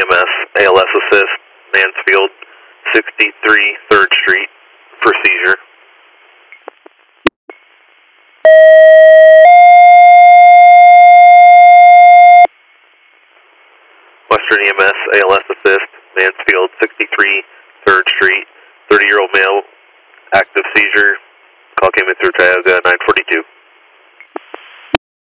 EMS, ALS assist, Mansfield, 63 3rd Street, for seizure. Western EMS, ALS assist, Mansfield, 63